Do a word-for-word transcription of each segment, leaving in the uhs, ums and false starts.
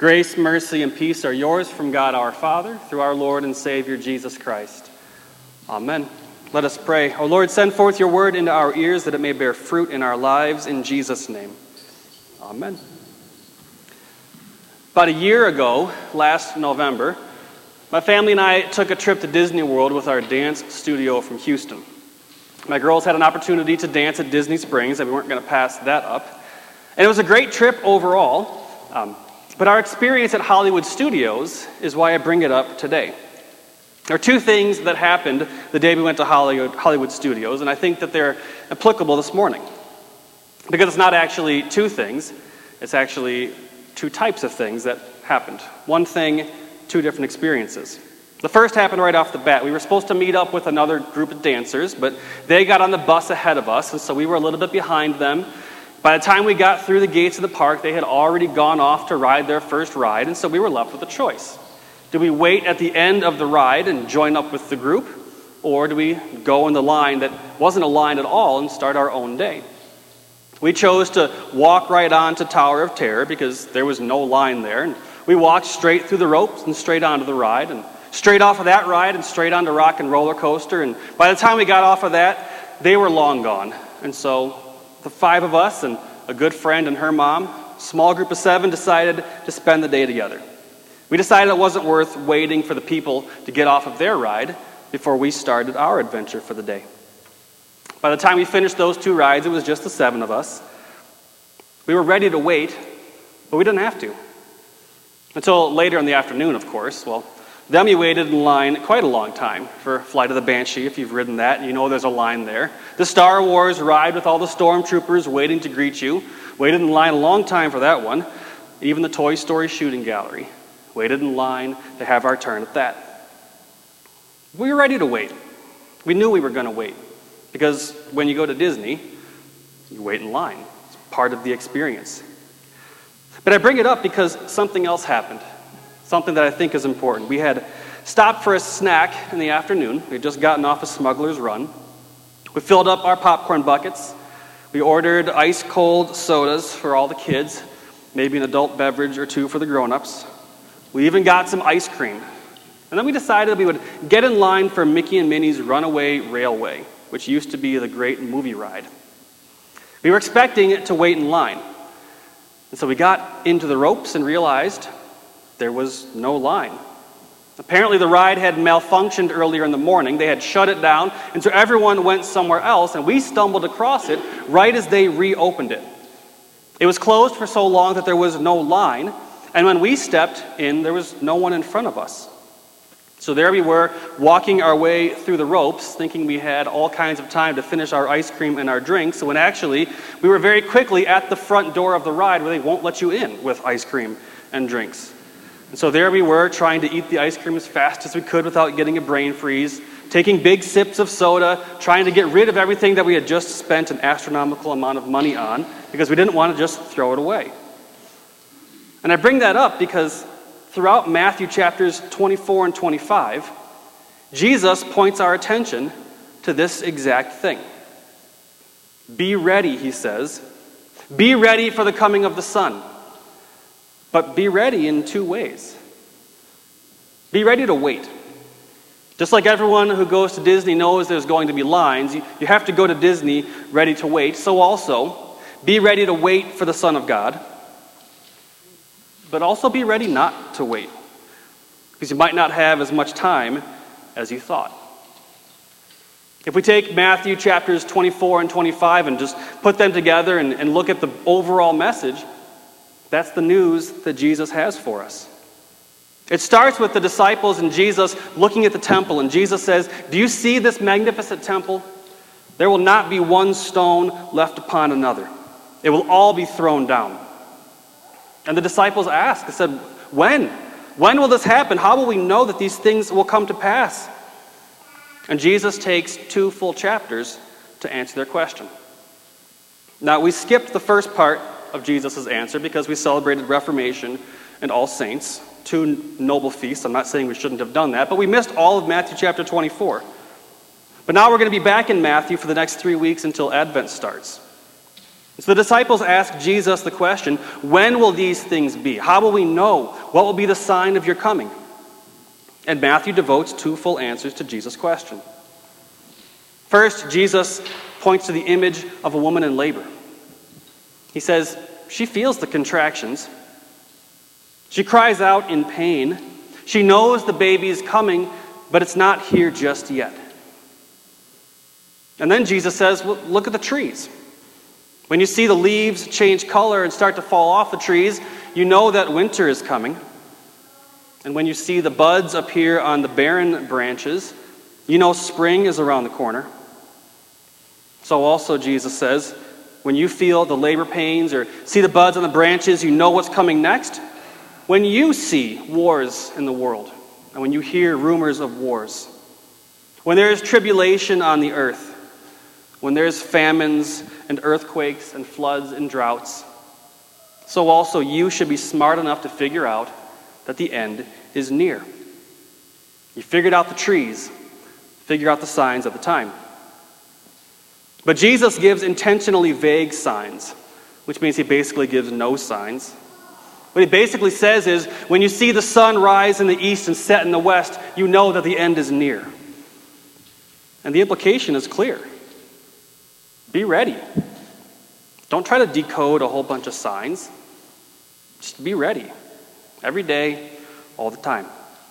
Grace, mercy, and peace are yours from God our Father, through our Lord and Savior, Jesus Christ. Amen. Let us pray. O Lord, send forth your word into our ears that it may bear fruit in our lives. In Jesus' name. Amen. About a year ago, last November, my family and I took a trip to Disney World with our dance studio from Houston. My girls had an opportunity to dance at Disney Springs, and we weren't going to pass that up. And it was a great trip overall. Um, But our experience at Hollywood Studios is why I bring it up today. There are two things that happened the day we went to Hollywood, Hollywood Studios, and I think that they're applicable this morning. Because it's not actually two things, it's actually two types of things that happened. One thing, two different experiences. The first happened right off the bat. We were supposed to meet up with another group of dancers, but they got on the bus ahead of us, and so we were a little bit behind them. By the time we got through the gates of the park, they had already gone off to ride their first ride, and so we were left with a choice. Do we wait at the end of the ride and join up with the group, or do we go in the line that wasn't a line at all and start our own day? We chose to walk right on to Tower of Terror because there was no line there, and we walked straight through the ropes and straight onto the ride, and straight off of that ride and straight onto Rock and Roller Coaster, and by the time we got off of that, they were long gone, and so the five of us and a good friend and her mom, small group of seven, decided to spend the day together. We decided it wasn't worth waiting for the people to get off of their ride before we started our adventure for the day. By the time we finished those two rides, it was just the seven of us. We were ready to wait, but we didn't have to. Until later in the afternoon, of course. Well, then we waited in line quite a long time for Flight of the Banshee. If you've ridden that, you know there's a line there. The Star Wars ride with all the stormtroopers waiting to greet you. Waited in line a long time for that one. Even the Toy Story shooting gallery. Waited in line to have our turn at that. We were ready to wait. We knew we were going to wait. Because when you go to Disney, you wait in line. It's part of the experience. But I bring it up because something else happened. Something that I think is important. We had stopped for a snack in the afternoon. We had just gotten off a Smuggler's Run. We filled up our popcorn buckets. We ordered ice-cold sodas for all the kids, maybe an adult beverage or two for the grown-ups. We even got some ice cream. And then we decided we would get in line for Mickey and Minnie's Runaway Railway, which used to be the great movie ride. We were expecting to wait in line. And so we got into the ropes and realized there was no line. Apparently the ride had malfunctioned earlier in the morning. They had shut it down, and so everyone went somewhere else, and we stumbled across it right as they reopened it. It was closed for so long that there was no line, and when we stepped in, there was no one in front of us. So there we were, walking our way through the ropes, thinking we had all kinds of time to finish our ice cream and our drinks, when actually we were very quickly at the front door of the ride where they won't let you in with ice cream and drinks. And so there we were, trying to eat the ice cream as fast as we could without getting a brain freeze, taking big sips of soda, trying to get rid of everything that we had just spent an astronomical amount of money on, because we didn't want to just throw it away. And I bring that up because throughout Matthew chapters twenty-four and twenty-five, Jesus points our attention to this exact thing. Be ready, he says. Be ready for the coming of the Son. But be ready in two ways. Be ready to wait. Just like everyone who goes to Disney knows there's going to be lines, you, you have to go to Disney ready to wait. So also, be ready to wait for the Son of God. But also be ready not to wait. Because you might not have as much time as you thought. If we take Matthew chapters twenty-four and twenty-five and just put them together and, and look at the overall message, that's the news that Jesus has for us. It starts with the disciples and Jesus looking at the temple, and Jesus says, "Do you see this magnificent temple? There will not be one stone left upon another. It will all be thrown down." And the disciples asked, they said, "When? When will this happen? How will we know that these things will come to pass?" And Jesus takes two full chapters to answer their question. Now, we skipped the first part of Jesus' answer because we celebrated Reformation and All Saints, two noble feasts. I'm not saying we shouldn't have done that, but we missed all of Matthew chapter twenty-four. But now we're going to be back in Matthew for the next three weeks until Advent starts. So the disciples ask Jesus the question, when will these things be? How will we know? What will be the sign of your coming? And Matthew devotes two full answers to Jesus' question. First, Jesus points to the image of a woman in labor. He says, she feels the contractions. She cries out in pain. She knows the baby is coming, but it's not here just yet. And then Jesus says, well, look at the trees. When you see the leaves change color and start to fall off the trees, you know that winter is coming. And when you see the buds appear on the barren branches, you know spring is around the corner. So also Jesus says, when you feel the labor pains or see the buds on the branches, you know what's coming next. When you see wars in the world, and when you hear rumors of wars, when there is tribulation on the earth, when there's famines and earthquakes and floods and droughts, so also you should be smart enough to figure out that the end is near. You figured out the trees, figure out the signs of the time. But Jesus gives intentionally vague signs, which means he basically gives no signs. What he basically says is, when you see the sun rise in the east and set in the west, you know that the end is near. And the implication is clear. Be ready. Don't try to decode a whole bunch of signs. Just be ready. Every day, all the time.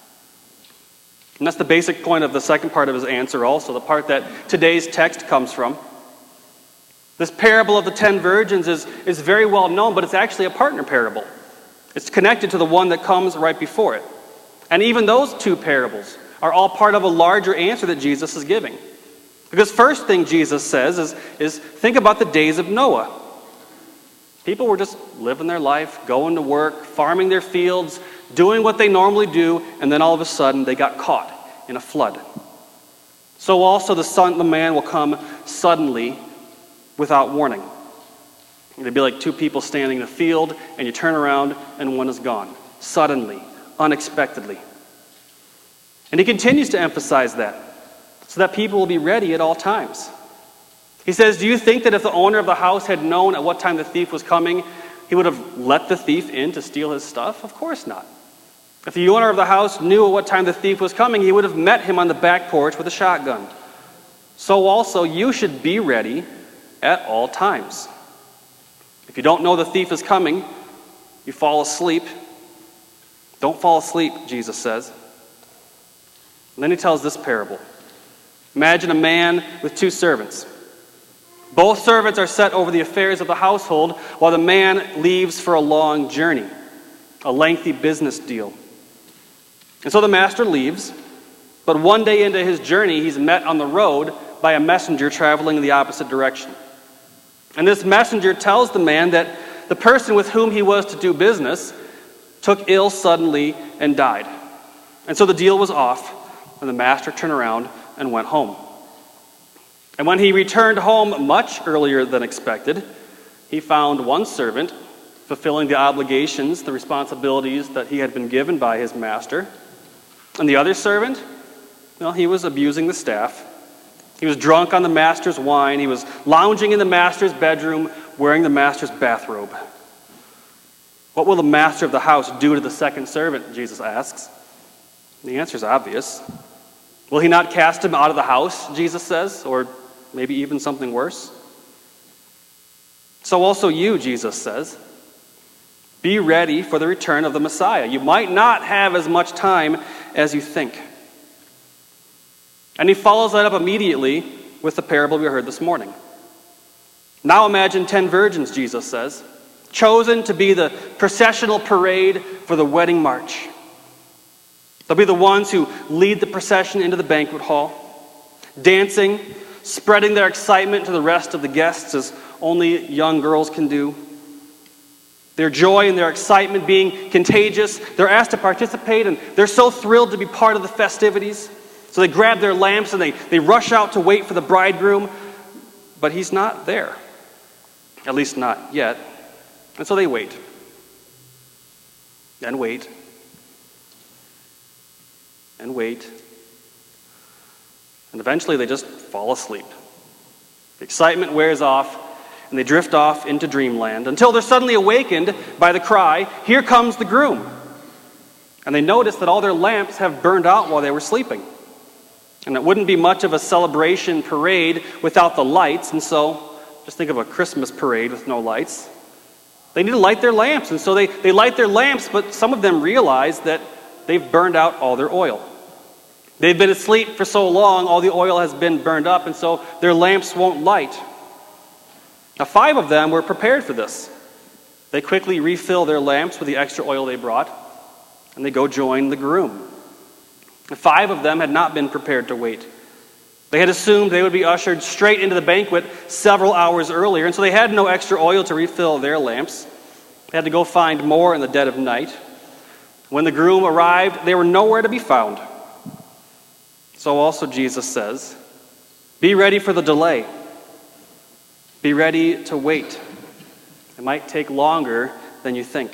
And that's the basic point of the second part of his answer also, the part that today's text comes from. This parable of the ten virgins is, is very well known, but it's actually a partner parable. It's connected to the one that comes right before it. And even those two parables are all part of a larger answer that Jesus is giving. Because first thing Jesus says is, is think about the days of Noah. People were just living their life, going to work, farming their fields, doing what they normally do, and then all of a sudden they got caught in a flood. So also the Son of the Man will come suddenly without warning. It'd be like two people standing in a field, and you turn around and one is gone. Suddenly, unexpectedly. And he continues to emphasize that, so that people will be ready at all times. He says, do you think that if the owner of the house had known at what time the thief was coming, he would have let the thief in to steal his stuff? Of course not. If the owner of the house knew at what time the thief was coming, he would have met him on the back porch with a shotgun. So also, you should be ready at all times. If you don't know the thief is coming, you fall asleep. Don't fall asleep, Jesus says. And then he tells this parable. Imagine a man with two servants. Both servants are set over the affairs of the household while the man leaves for a long journey, a lengthy business deal. And so the master leaves, but one day into his journey, he's met on the road by a messenger traveling in the opposite direction. And this messenger tells the man that the person with whom he was to do business took ill suddenly and died. And so the deal was off, and the master turned around and went home. And when he returned home much earlier than expected, he found one servant fulfilling the obligations, the responsibilities that he had been given by his master. And the other servant, well, he was abusing the staff. He was drunk on the master's wine. He was lounging in the master's bedroom, wearing the master's bathrobe. What will the master of the house do to the second servant, Jesus asks. The answer is obvious. Will he not cast him out of the house, Jesus says, or maybe even something worse? So also you, Jesus says, be ready for the return of the Messiah. You might not have as much time as you think. And he follows that up immediately with the parable we heard this morning. Now imagine ten virgins, Jesus says, chosen to be the processional parade for the wedding march. They'll be the ones who lead the procession into the banquet hall, dancing, spreading their excitement to the rest of the guests as only young girls can do. Their joy and their excitement being contagious, they're asked to participate, and they're so thrilled to be part of the festivities. So they grab their lamps and they, they rush out to wait for the bridegroom, but he's not there. At least not yet. And so they wait. And wait. And wait. And eventually they just fall asleep. The excitement wears off, and they drift off into dreamland until they're suddenly awakened by the cry, "Here comes the groom!" And they notice that all their lamps have burned out while they were sleeping. And it wouldn't be much of a celebration parade without the lights, and so just think of a Christmas parade with no lights. They need to light their lamps, and so they, they light their lamps, but some of them realize that they've burned out all their oil. They've been asleep for so long, all the oil has been burned up, and so their lamps won't light. Now, five of them were prepared for this. They quickly refill their lamps with the extra oil they brought, and they go join the groom. Five of them had not been prepared to wait. They had assumed they would be ushered straight into the banquet several hours earlier, and so they had no extra oil to refill their lamps. They had to go find more in the dead of night. When the groom arrived, they were nowhere to be found. So also Jesus says, be ready for the delay. Be ready to wait. It might take longer than you think.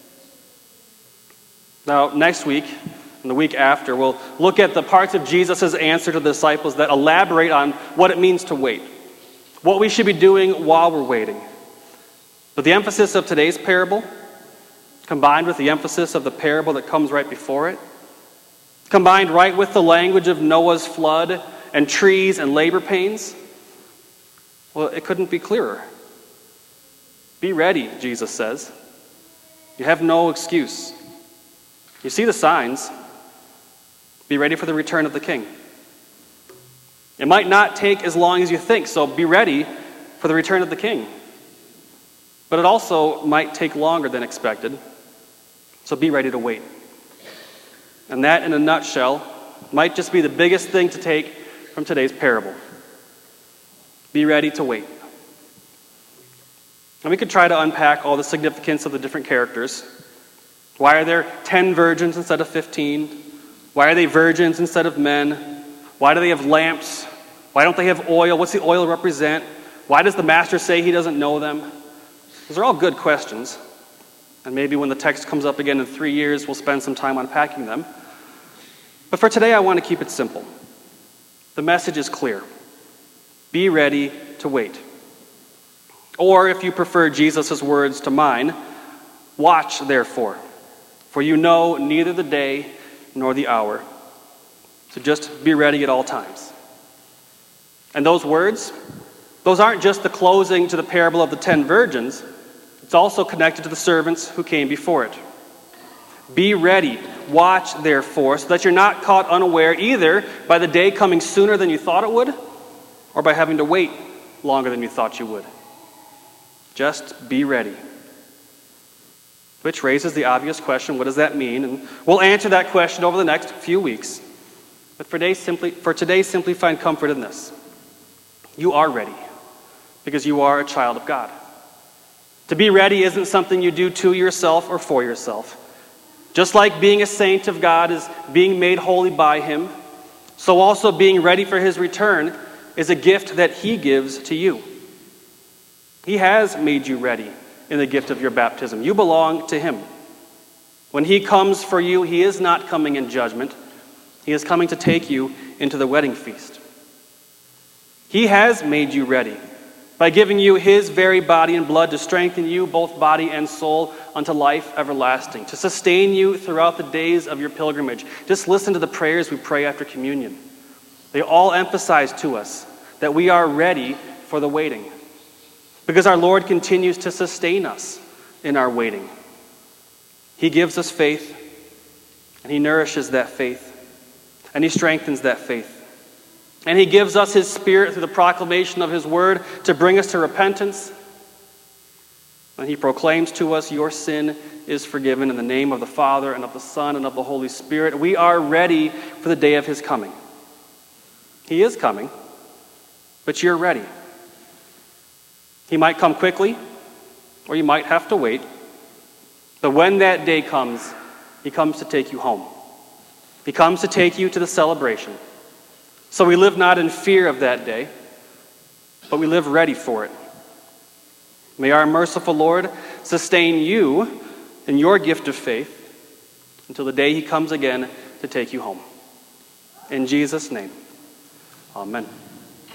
Now, next week, and the week after, we'll look at the parts of Jesus' answer to the disciples that elaborate on what it means to wait, what we should be doing while we're waiting. But the emphasis of today's parable, combined with the emphasis of the parable that comes right before it, combined right with the language of Noah's flood and trees and labor pains, well, it couldn't be clearer. Be ready, Jesus says. You have no excuse. You see the signs. Be ready for the return of the King. It might not take as long as you think, so be ready for the return of the King. But it also might take longer than expected, so be ready to wait. And that, in a nutshell, might just be the biggest thing to take from today's parable. Be ready to wait. And we could try to unpack all the significance of the different characters. Why are there ten virgins instead of fifteen? Why are they virgins instead of men? Why do they have lamps? Why don't they have oil? What's the oil represent? Why does the master say he doesn't know them? Those are all good questions. And maybe when the text comes up again in three years, we'll spend some time unpacking them. But for today, I want to keep it simple. The message is clear. Be ready to wait. Or, if you prefer Jesus' words to mine, watch, therefore, for you know neither the day nor the hour. So just be ready at all times. And those words, those aren't just the closing to the parable of the ten virgins. It's also connected to the servants who came before it. Be ready, watch, therefore, so that you're not caught unaware either by the day coming sooner than you thought it would, or by having to wait longer than you thought you would. Just be ready. Which raises the obvious question, what does that mean? And we'll answer that question over the next few weeks. But for today, simply, for today, simply find comfort in this. You are ready, because you are a child of God. To be ready isn't something you do to yourself or for yourself. Just like being a saint of God is being made holy by Him, so also being ready for His return is a gift that He gives to you. He has made you ready in the gift of your baptism. You belong to Him. When He comes for you, He is not coming in judgment. He is coming to take you into the wedding feast. He has made you ready by giving you His very body and blood to strengthen you, both body and soul, unto life everlasting, to sustain you throughout the days of your pilgrimage. Just listen to the prayers we pray after communion. They all emphasize to us that we are ready for the waiting, because our Lord continues to sustain us in our waiting. He gives us faith, and He nourishes that faith, and He strengthens that faith. And He gives us His Spirit through the proclamation of His word to bring us to repentance. And He proclaims to us, your sin is forgiven in the name of the Father and of the Son and of the Holy Spirit. We are ready for the day of His coming. He is coming, but you're ready. He might come quickly, or you might have to wait. But when that day comes, He comes to take you home. He comes to take you to the celebration. So we live not in fear of that day, but we live ready for it. May our merciful Lord sustain you in your gift of faith until the day He comes again to take you home. In Jesus' name, amen.